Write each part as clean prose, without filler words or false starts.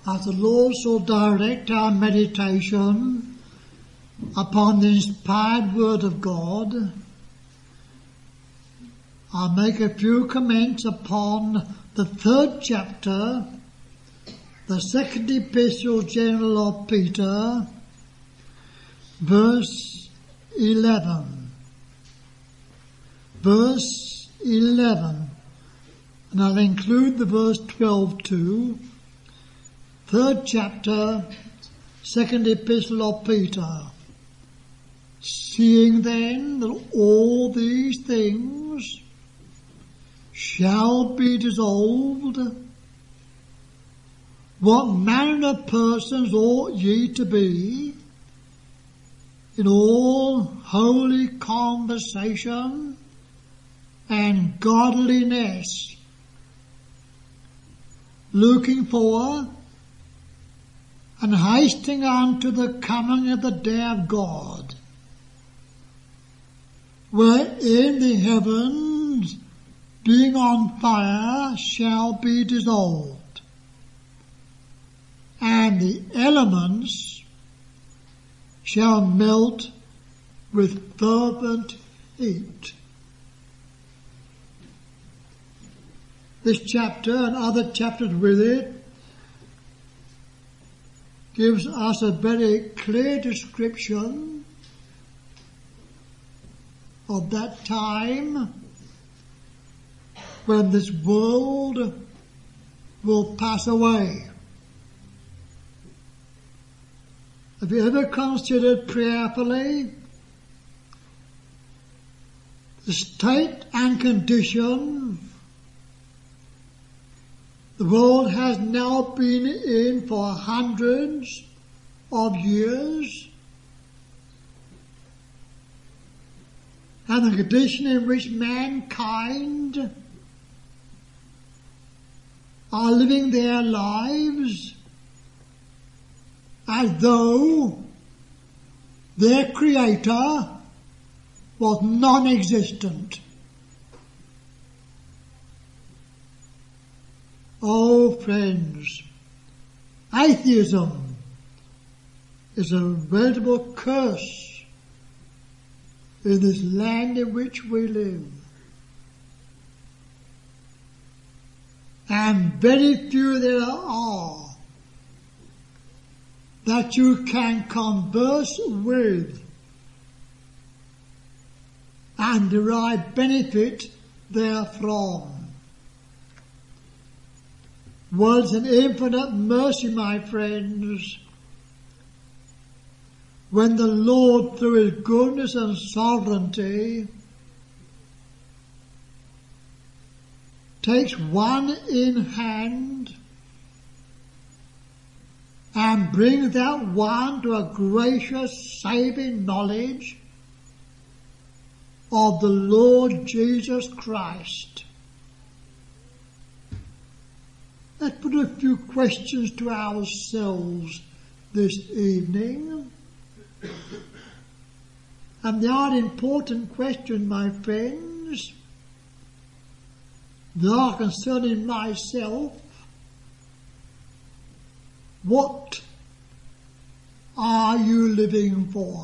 as the Lord shall direct our meditation upon the inspired Word of God, I'll make a few comments upon the 3rd chapter, the 2nd Epistle General of Peter, verse 11. Verse 11. And I'll include the verse 12 too. 3rd chapter, 2nd Epistle of Peter. Seeing then that all these things shall be dissolved, what manner of persons ought ye to be in all holy conversation and godliness, looking for and hasting unto the coming of the day of God, wherein the heavens, being on fire, shall be dissolved, and the elements shall melt with fervent heat. This chapter and other chapters with it gives us a very clear description of that time when this world will pass away. Have you ever considered prayerfully the state and condition the world has now been in for hundreds of years, and the condition in which mankind are living their lives as though their Creator was non-existent? Oh, friends, atheism is a veritable curse in this land in which we live. And very few there are that you can converse with and derive benefit therefrom. Well, it's an infinite mercy, my friends, when the Lord, through His goodness and sovereignty, takes one in hand and brings that one to a gracious, saving knowledge of the Lord Jesus Christ. Let's put a few questions to ourselves this evening. And they are important questions, my friends. They are concerning myself. What are you living for?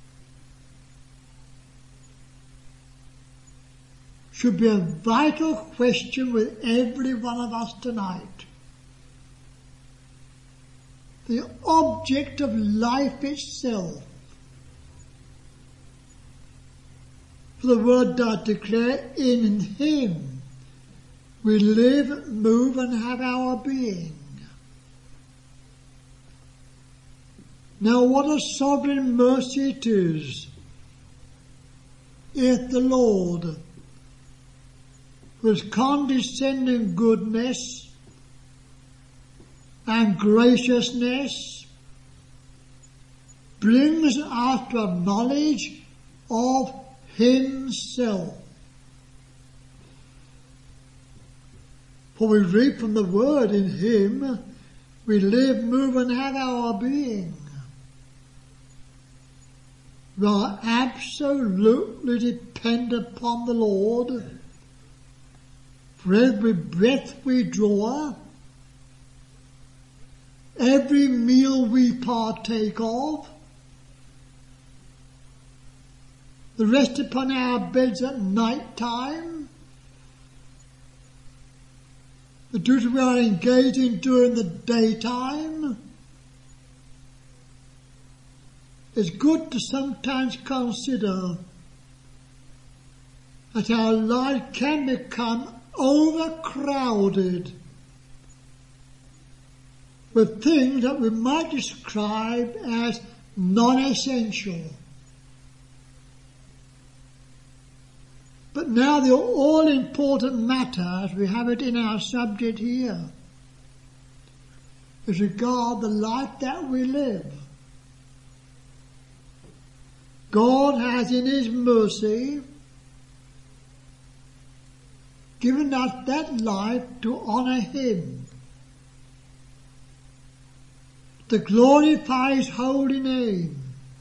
Should be a vital question with every one of us tonight. The object of life itself. For the Word does declare, in Him we live, move and have our being. Now what a sovereign mercy it is if the Lord, with condescending goodness and graciousness, brings us to a knowledge of Himself. For we read from the Word, in Him we live, move and have our being. We are absolutely dependent upon the Lord. For every breath we draw, every meal we partake of, the rest upon our beds at night time, the duty we are engaged in during the daytime. It's good to sometimes consider that our life can become overcrowded with things that we might describe as non-essential. But now the all-important matter, as we have it in our subject here, is regard the life that we live. God has in His mercy given us that life to honour Him, to glorify His holy name,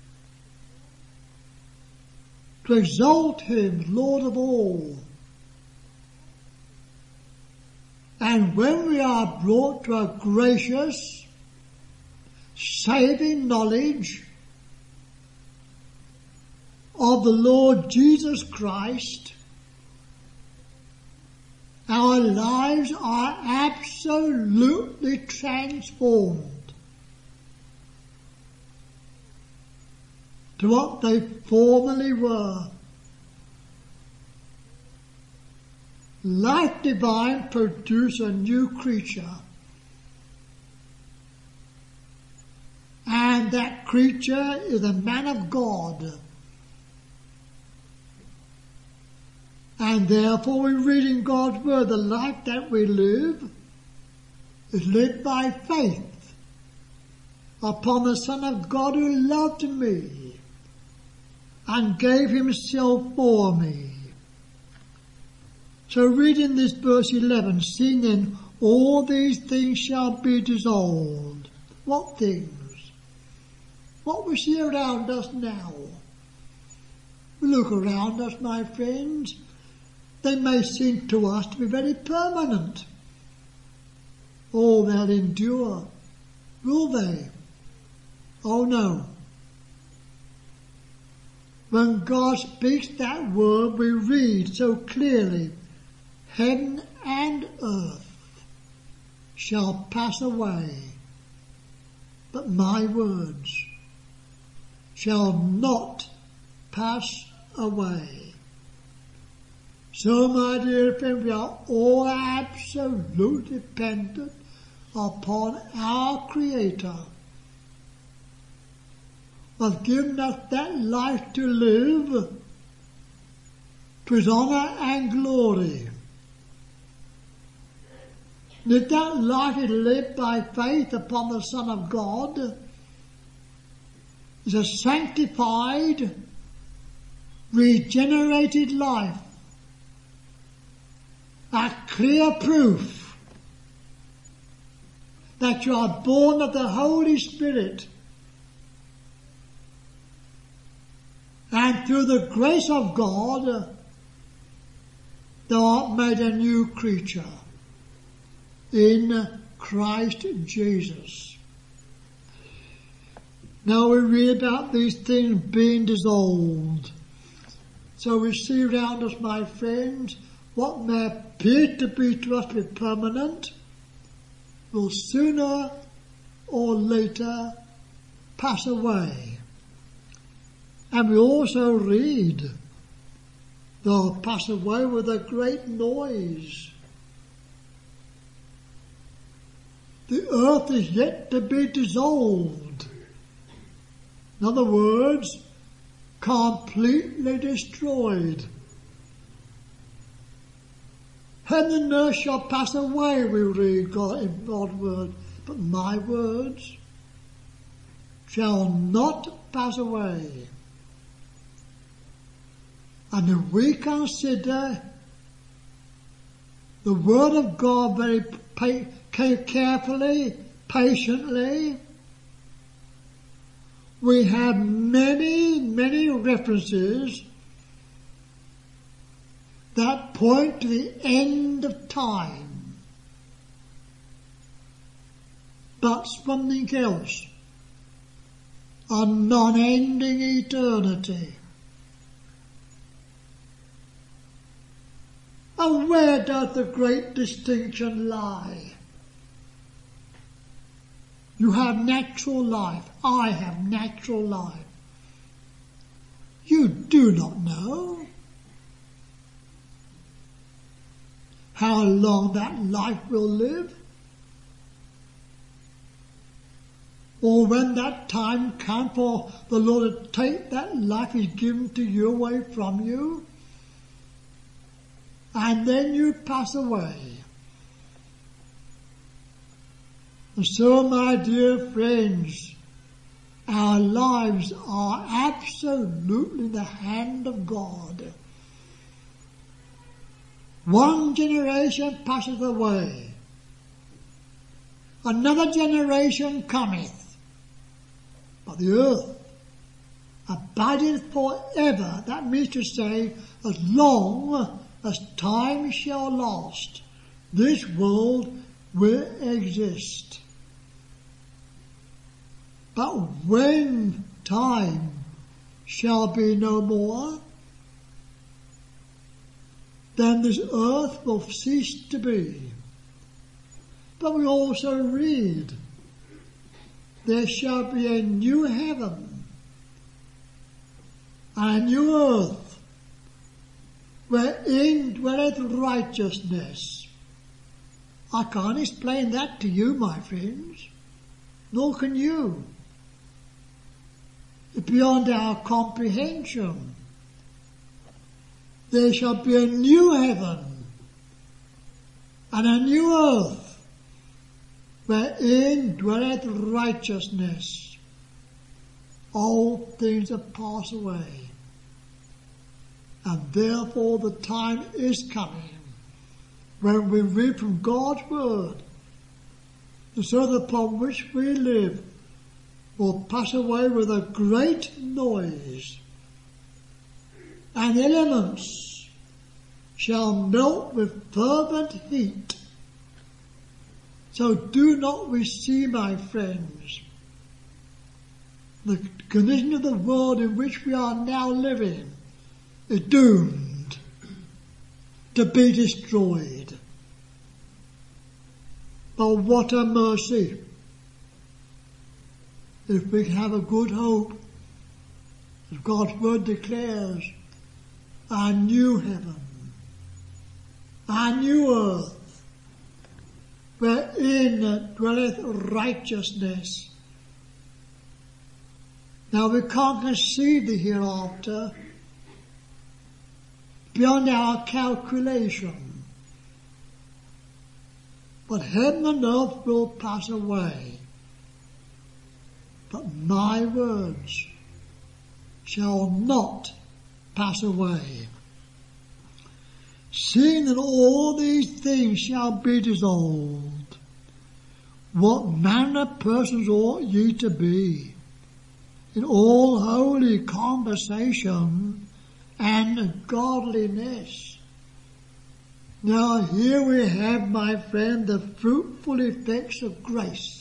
to exalt Him, Lord of all. And when we are brought to a gracious, saving knowledge of the Lord Jesus Christ, our lives are absolutely transformed to what they formerly were. Life divine produced a new creature, and that creature is a man of God. And therefore we read in God's word, the life that we live is lived by faith upon the Son of God who loved me and gave Himself for me. So read in this verse 11, seeing then all these things shall be dissolved. What things? What we see around us now. We look around us, my friends. They may seem to us to be very permanent. Oh, they'll endure. Will they? Oh no. When God speaks that word, we read so clearly, heaven and earth shall pass away, but my words shall not pass away. So, my dear friend, we are all absolutely dependent upon our Creator, who has given us that life to live to His honour and glory. And if that life is lived by faith upon the Son of God, is a sanctified, regenerated life, a clear proof that you are born of the Holy Spirit, and through the grace of God thou art made a new creature in Christ Jesus. Now we read about these things being dissolved. So we see around us, my friends, what may appear to be to us to be permanent will sooner or later pass away. And we also read they'll pass away with a great noise. The earth is yet to be dissolved. In other words, completely destroyed. Heaven and earth shall pass away, we read God in God's word, but my words shall not pass away. And if we consider the word of God very carefully, patiently, we have many, many references that point to the end of time. but something else, a non-ending eternity. And where does the great distinction lie? You have natural life. I have natural life. You do not know how long that life will live, or when that time comes for the Lord to take that life He's given to you away from you, and then you pass away. And so, my dear friends, our lives are absolutely in the hand of God. One generation passeth away, another generation cometh, but the earth abideth forever. That means to say, as long as time shall last, this world will exist. But when time shall be no more, then this earth will cease to be. But we also read, there shall be a new heaven and a new earth, wherein dwelleth righteousness. I can't explain that to you, my friends, nor can you. It's beyond our comprehension. There shall be a new heaven and a new earth, wherein dwelleth righteousness. All things are passed away, and therefore the time is coming when we read from God's word, the earth upon which we live will pass away with a great noise, and elements shall melt with fervent heat. So do not we see, my friends, the condition of the world in which we are now living is doomed to be destroyed. But what a mercy if we have a good hope, as God's word declares, a new heaven, a new earth, wherein dwelleth righteousness. Now we can't conceive the hereafter beyond our calculation, but heaven and earth will pass away, but my words shall not pass away. Seeing that all these things shall be dissolved, what manner of persons ought ye to be in all holy conversation and godliness? Now here we have, my friend, the fruitful effects of grace.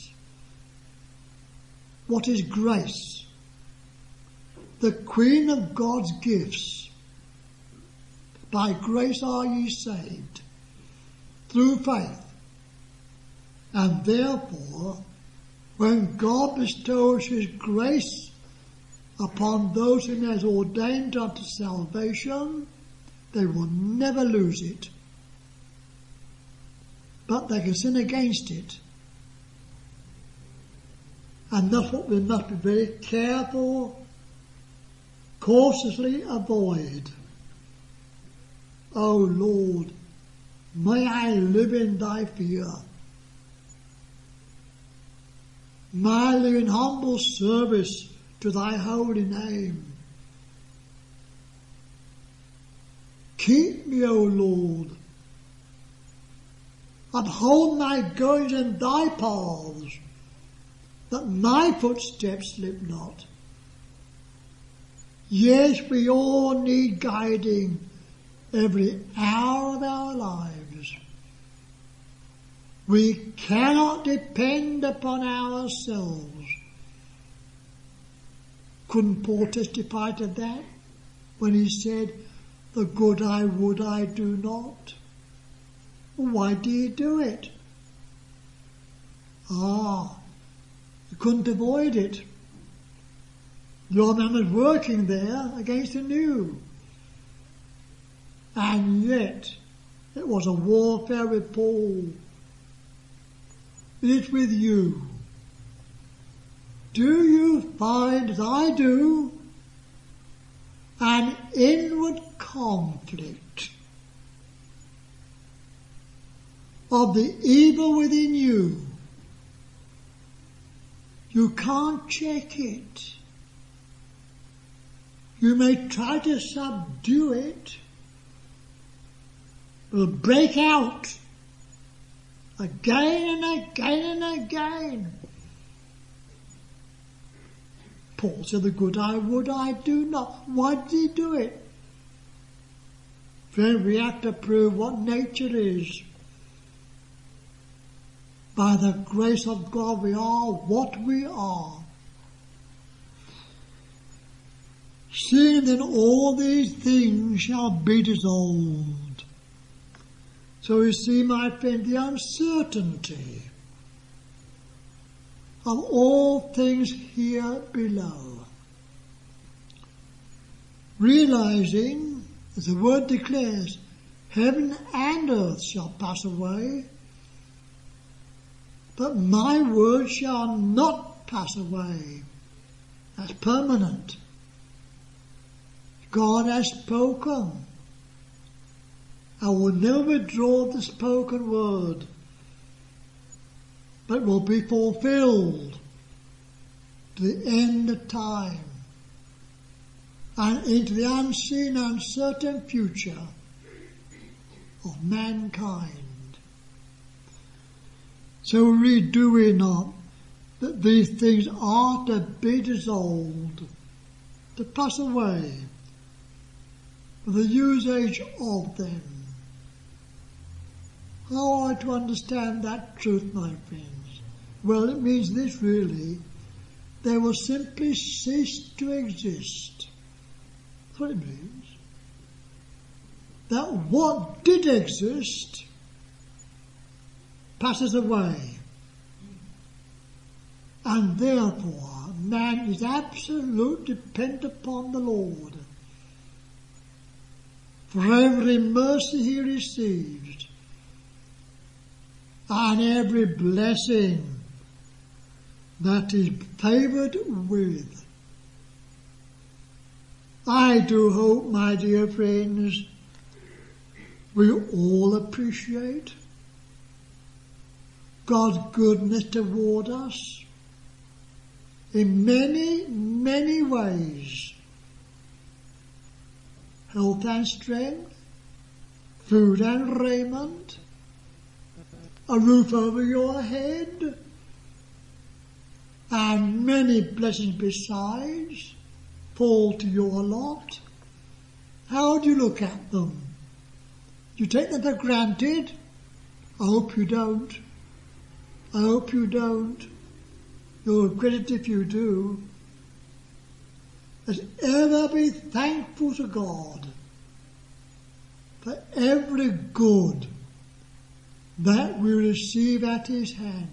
What is grace? The queen of God's gifts. By grace are ye saved, through faith. And therefore, when God bestows His grace upon those whom He has ordained unto salvation, they will never lose it. But they can sin against it. And that's what we must be very careful, cautiously avoid. O Lord, may I live in Thy fear. May I live in humble service to Thy holy name. Keep me, O Lord. Uphold my goings in Thy paths, that my footsteps slip not. Yes, we all need guiding every hour of our lives. We cannot depend upon ourselves. Couldn't Paul testify to that when he said, the good I would I do not? Why do you do it? You couldn't avoid it. The old man was working there against the new. And yet, it was a warfare with Paul. It is with you. Do you find, as I do, an inward conflict of the evil within you? You can't check it. You may try to subdue it. It will break out again and again and again. Paul said, the good I would I do not. Why did he do it? Friend, we have to prove what nature is. By the grace of God we are what we are. Seeing then all these things shall be dissolved. So you see, my friend, the uncertainty of all things here below. Realizing, as the word declares, heaven and earth shall pass away, but my word shall not pass away. That's permanent. God has spoken. I will never withdraw the spoken word, but will be fulfilled to the end of time and into the unseen, uncertain future of mankind. So read, do we not, that these things are to be dissolved, to pass away, for the usage of them. How are we to understand that truth, my friends? Well, it means this really. They will simply cease to exist. That's what it means. That what did exist passes away. And therefore, man is absolutely dependent upon the Lord for every mercy he receives and every blessing that is favoured with. I do hope, my dear friends, we all appreciate God's goodness toward us in many, many ways. Health and strength, food and raiment, a roof over your head, and many blessings besides fall to your lot. How do you look at them? Do you take them for granted? I hope you don't. I hope you don't. You'll regret it if you do. Let's ever be thankful to God for every good that we receive at His hand.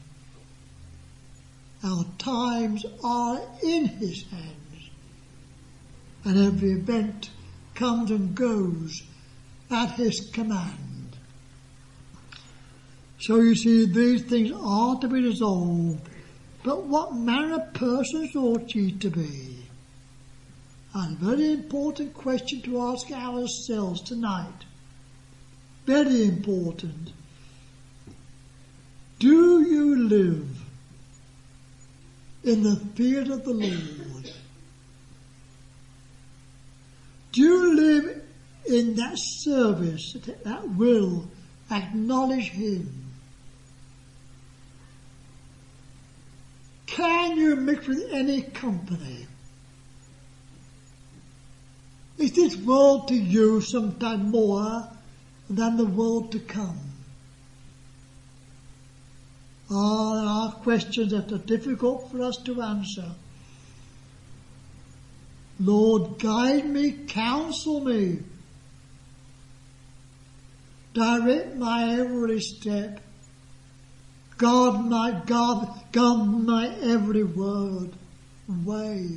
Our times are in His hands, and every event comes and goes at His command. So you see, these things are to be dissolved, but what manner of persons ought ye to be? And a very important question to ask ourselves tonight. Very important. Do you live in the fear of the Lord? Do you live in that service that will acknowledge Him? Can you mix with any company? Is this world to you sometime more than the world to come? There are questions that are difficult for us to answer. Lord, guide me, counsel me, direct my every step, guard my every word, way,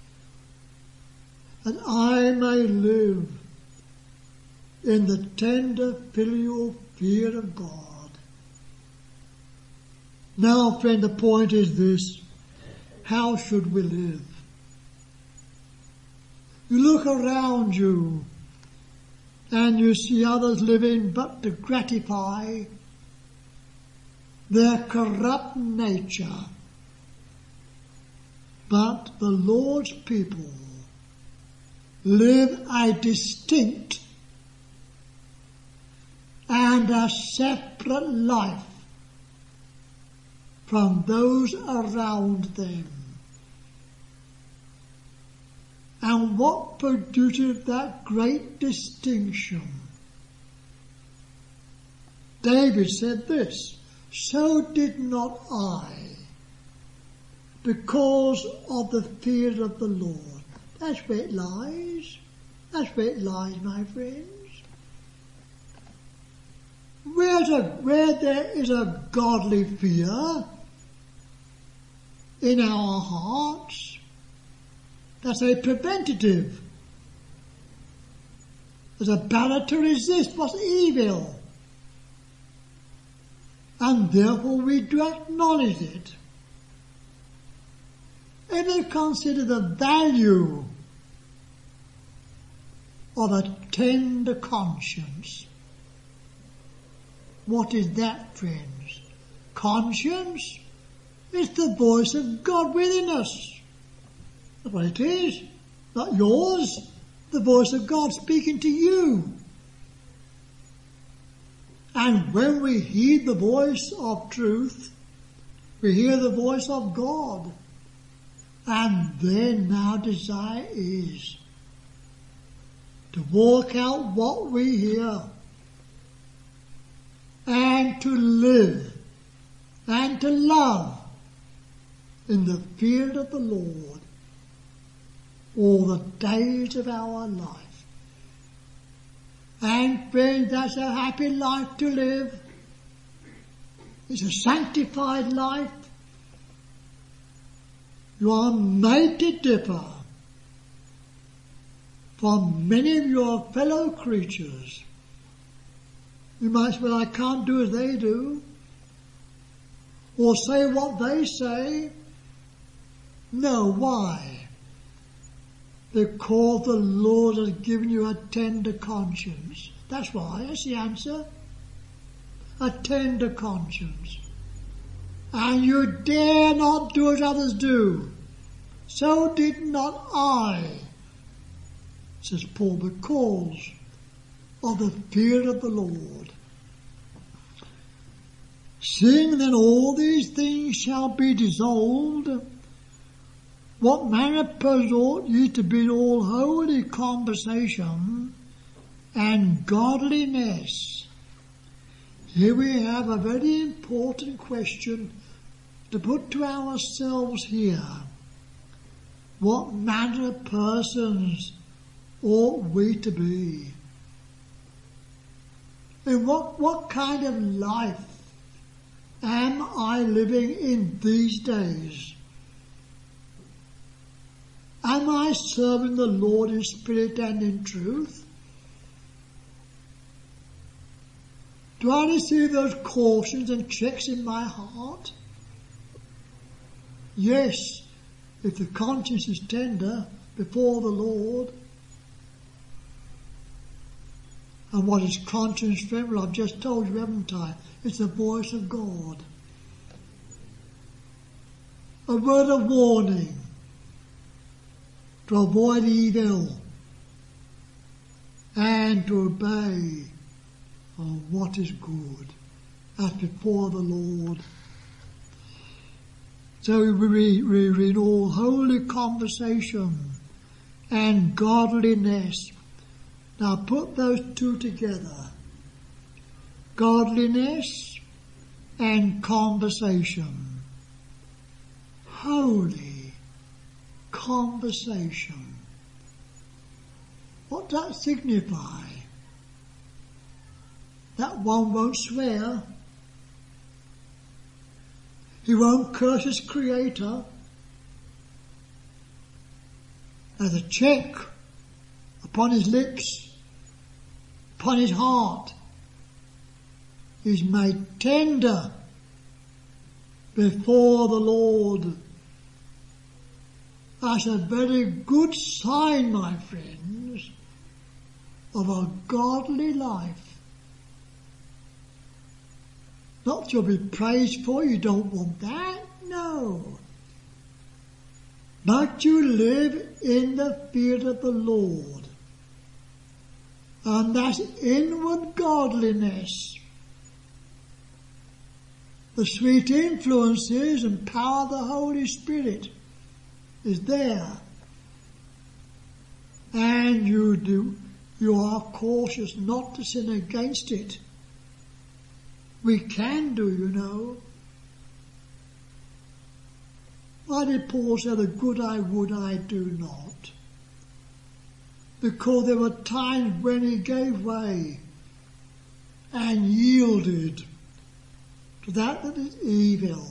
that I may live in the tender filial fear of God. Now, friend, the point is this: how should we live? You look around you and you see others living but to gratify their corrupt nature. But the Lord's people live a distinct and a separate life from those around them. And what produces that great distinction? David said this, "So did not I, because of the fear of the Lord." That's where it lies. That's where it lies, my friends. Where there is a godly fear in our hearts, that's a preventative. There's a battle to resist what's evil. And therefore we do acknowledge it. And we consider the value of a tender conscience. What is that, friends? Conscience is the voice of God within us. That's what it is. Not yours. The voice of God speaking to you. And when we heed the voice of truth, we hear the voice of God. And then our desire is to walk out what we hear and to live and to love in the fear of the Lord all the days of our life. And friends, that's a happy life to live. It's a sanctified life. You are made to differ from many of your fellow creatures. You might say, well, I can't do as they do, or say what they say. No, why? Because the Lord has given you a tender conscience. That's why, that's the answer. A tender conscience. And you dare not do as others do. So did not I, says Paul, because of the fear of the Lord. Seeing then all these things shall be dissolved, what manner of person ought ye to be in all holy conversation and godliness? Here we have a very important question to put to ourselves here. What manner of persons ought we to be? And what kind of life am I living in these days? Am I serving the Lord in spirit and in truth? Do I receive those cautions and checks in my heart? Yes, if the conscience is tender before the Lord. And what is conscience, friend? Well, I've just told you, haven't I? It's the voice of God. A word of warning to avoid evil and to obey what is good as before the Lord. So we read all holy conversation and godliness. Now put those two together. Godliness and conversation. Holy conversation. What does that signify? That one won't swear. He won't curse his Creator. As a check upon his lips, upon his heart, is made tender before the Lord. That's a very good sign, my friends, of a godly life. Not to be praised for, you don't want that, no. But you live in the fear of the Lord. And that's inward godliness. The sweet influences and power of the Holy Spirit is there. And you are cautious not to sin against it. We can do, you know. Why did Paul say, the good I would I do not? Because there were times when he gave way and yielded to that is evil.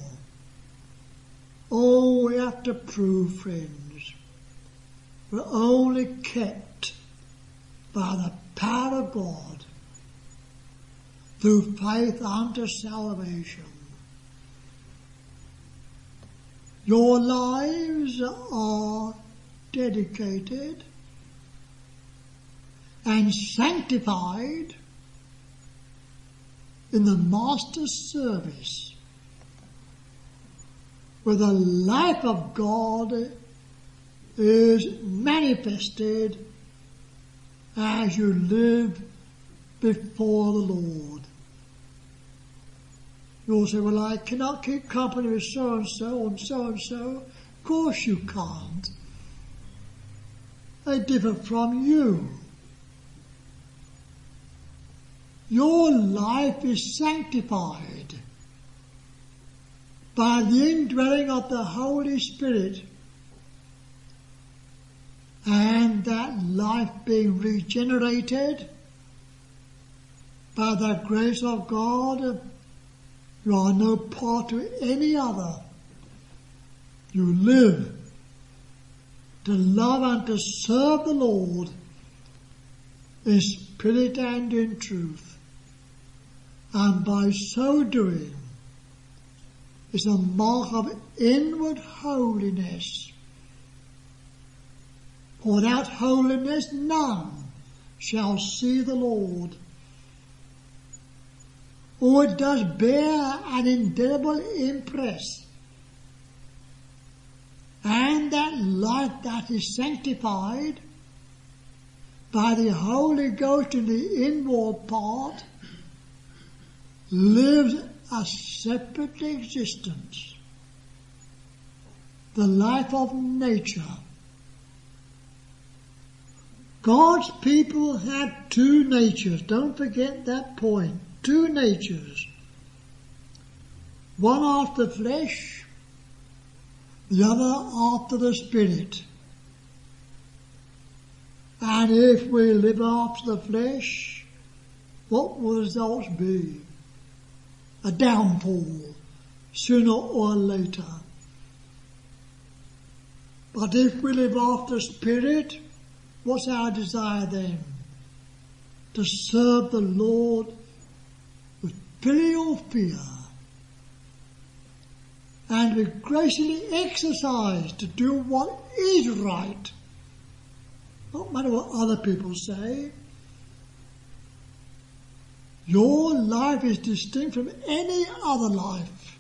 Oh, we have to prove, friends, we're only kept by the power of God through faith unto salvation. Your lives are dedicated and sanctified in the Master's service, where the life of God is manifested as you live before the Lord. You'll say, well, I cannot keep company with so-and-so and so-and-so. Of course you can't. They differ from you. Your life is sanctified by the indwelling of the Holy Spirit, and that life being regenerated by the grace of God. You are no part to any other. You live to love and to serve the Lord in spirit and in truth. And by so doing, it's a mark of inward holiness. For without holiness none shall see the Lord. Oh, it does bear an indelible impress. And that life that is sanctified by the Holy Ghost in the inward part lives a separate existence. The life of nature. God's people have two natures. Don't forget that point. Two natures. One after the flesh, the other after the spirit. And if we live after the flesh, what will the results be? A downfall, sooner or later. But if we live after the spirit, what's our desire then? To serve the Lord with filial fear, and be graciously exercised to do what is right, no matter what other people say. Your life is distinct from any other life.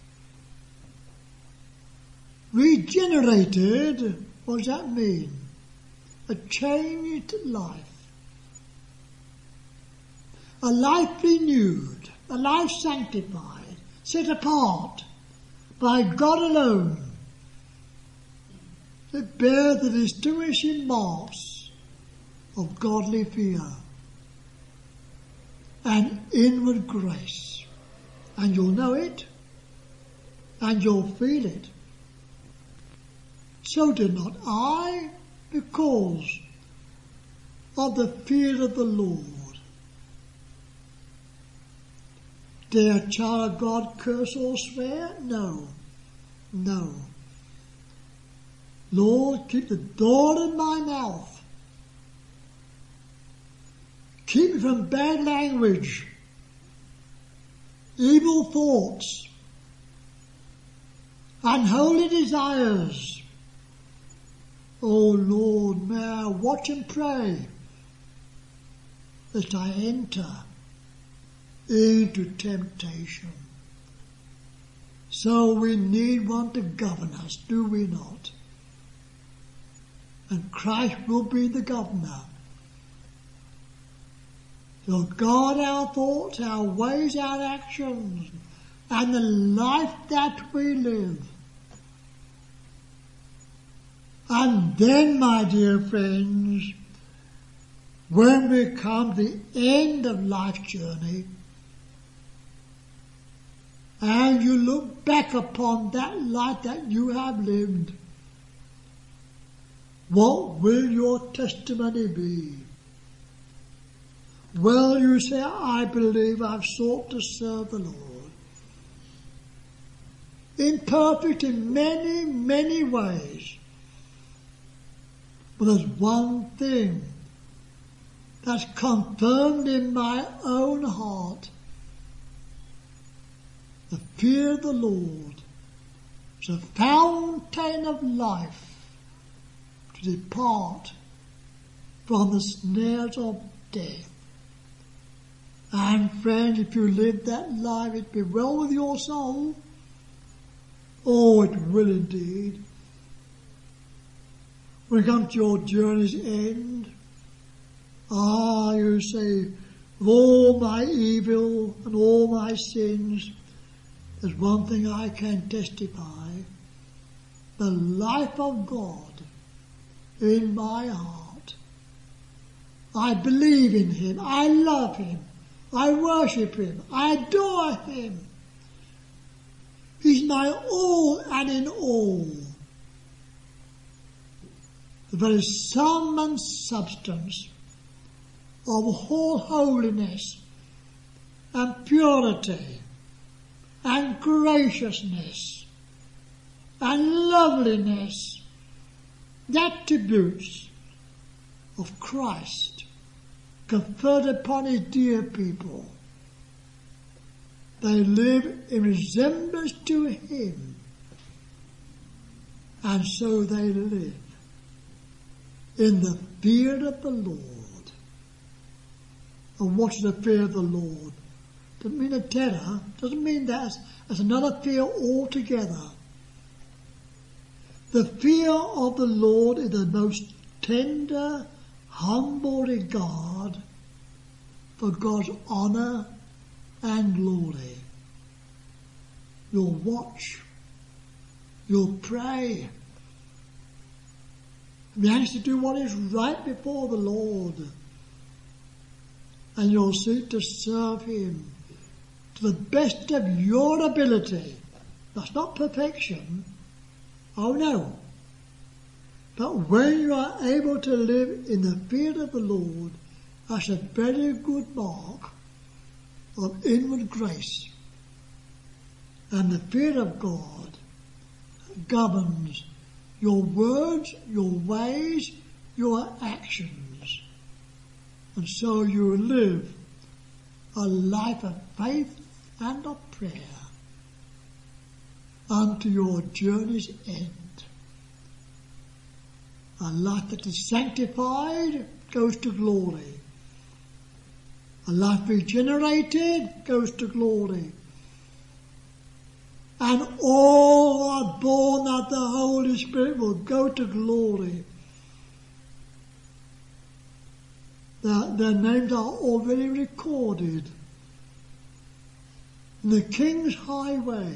Regenerated, what does that mean? A changed life. A life renewed, a life sanctified, set apart by God alone, that bears the distinguishing marks of godly fear and inward grace. And you'll know it and you'll feel it. So did not I, because of the fear of the Lord. Dare a child of God curse or swear? No, no. Lord, keep the door in my mouth. Keep me from bad language, evil thoughts, unholy desires. Oh Lord, may I watch and pray that I enter into temptation. So we need one to govern us, do we not? And Christ will be the governor. He'll guard our thoughts, our ways, our actions, and the life that we live. And then, my dear friends, when we come to the end of life's journey, and you look back upon that life that you have lived, what will your testimony be? Well, you say, I believe I've sought to serve the Lord. Imperfect in many, many ways. But there's one thing that's confirmed in my own heart. The fear of the Lord is a fountain of life to depart from the snares of death. And friends, if you live that life, it be well with your soul. Oh, it will indeed. When you come to your journey's end, you say, with all my evil and all my sins, there's one thing I can testify. The life of God in my heart. I believe in Him. I love Him. I worship Him. I adore Him. He's my all and in all. The very sum and substance of all holiness and purity and graciousness and loveliness, the attributes of Christ conferred upon His dear people. They live in resemblance to Him, and so they live in the fear of the Lord. And what is the fear of the Lord? Doesn't mean a terror, doesn't mean that as another fear altogether. The fear of the Lord is the most tender, humble regard for God's honour and glory. You'll watch, you'll pray, be anxious to do what is right before the Lord, and you'll seek to serve Him to the best of your ability. That's not perfection. Oh no. But when you are able to live in the fear of the Lord, that's a very good mark of inward grace. And the fear of God governs your words, your ways, your actions. And so you live a life of faith and of prayer unto your journey's end. A life that is sanctified goes to glory. A life regenerated goes to glory. And all who are born of the Holy Spirit will go to glory. Their names are already recorded in the King's highway.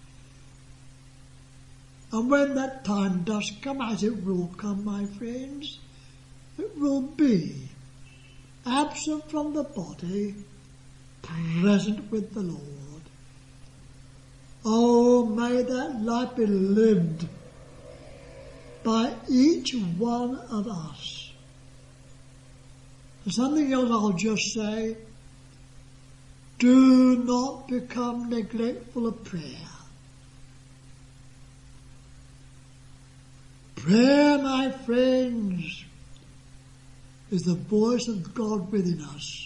And when that time does come, as it will come, my friends, it will be absent from the body, present with the Lord. Oh, may that life be lived by each one of us. And something else I'll just say, do not become neglectful of prayer. Prayer, my friends, is the voice of God within us.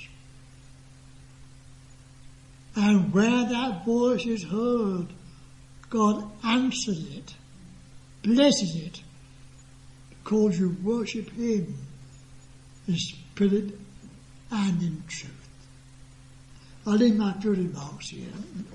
And where that voice is heard, God answers it, blesses it, because you worship Him in spirit and in truth. I'll leave my few remarks here.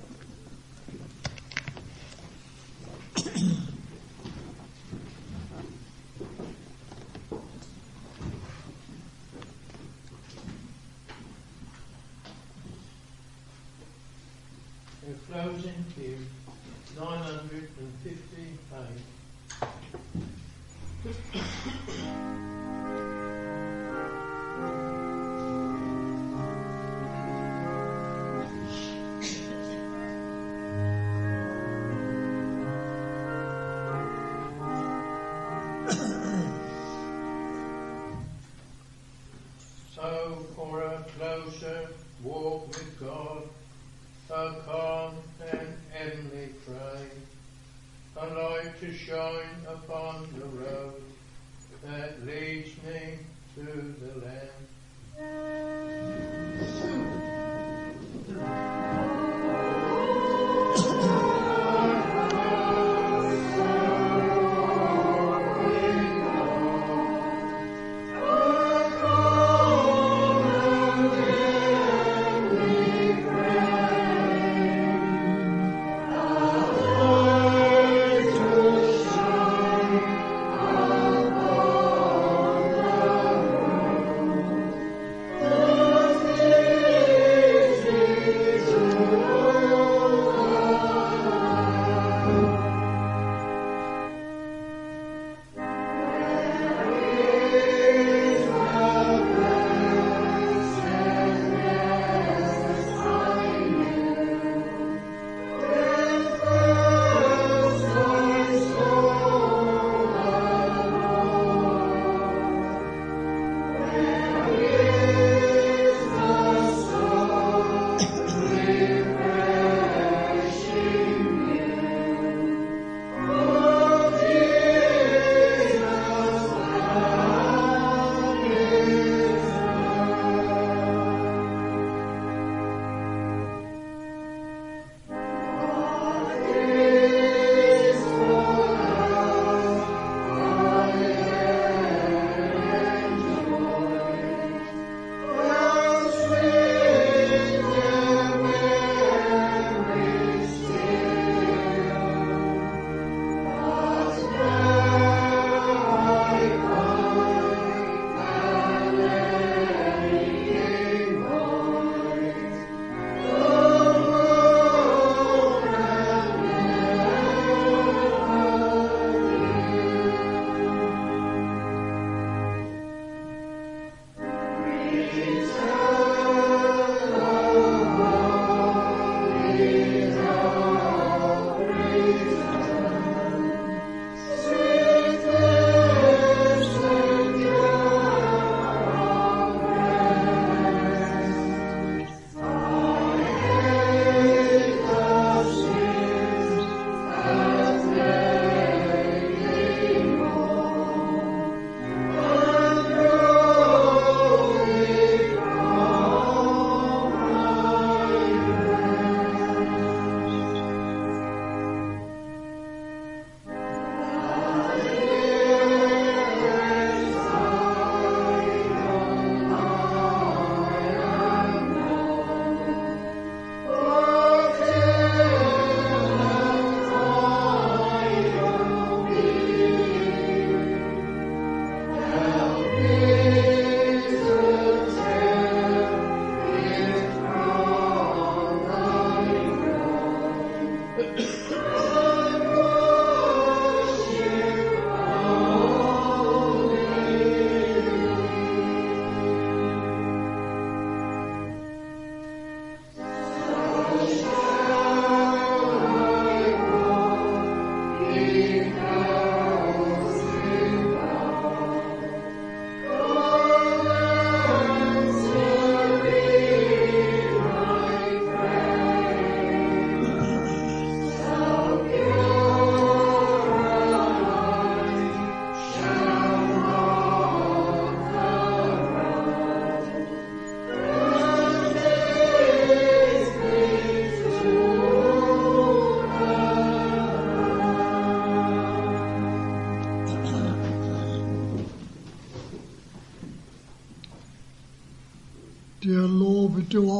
Closing hymn 958. So for a closer walk with God, a calm and heavenly pray, a light to shine upon the road that leads me to the land.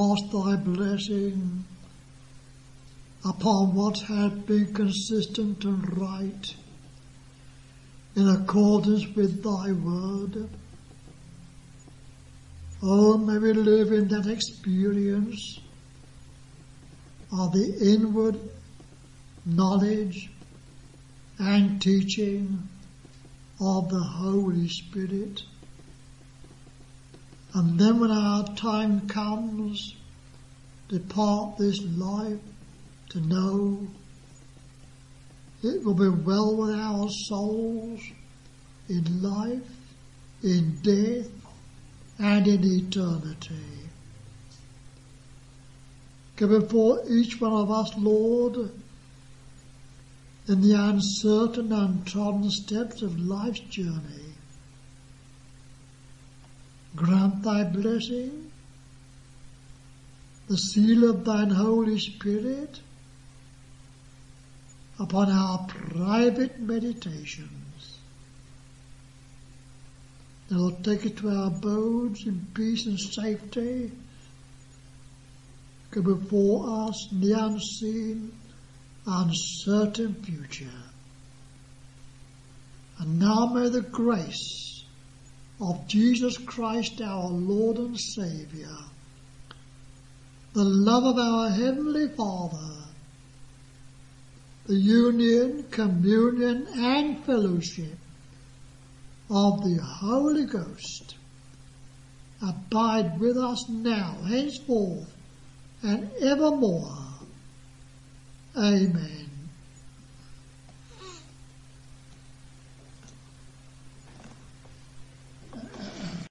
cast thy blessing upon what had been consistent and right in accordance with thy word. Oh, may we live in that experience of the inward knowledge and teaching of the Holy Spirit. And then when our time comes, depart this life to know it will be well with our souls in life, in death, and in eternity. Go before each one of us, Lord, in the uncertain, untrodden steps of life's journey. Grant thy blessing, the seal of thine Holy Spirit, upon our private meditations. And we'll take it to our abodes in peace and safety. Go before us in the unseen, uncertain future. And now may the grace of Jesus Christ our Lord and Saviour, the love of our Heavenly Father, the union, communion and fellowship of the Holy Ghost abide with us now, henceforth and evermore. Amen.